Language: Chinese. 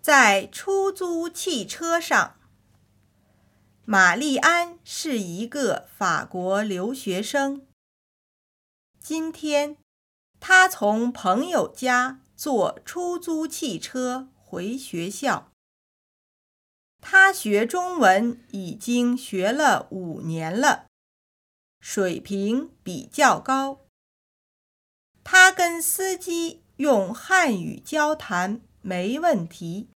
在出租汽车上。玛丽安是一个法国留学生。今天，他从朋友家坐出租汽车回学校。他学中文已经学了5年了，水平比较高。他跟司机用汉语交谈没问题。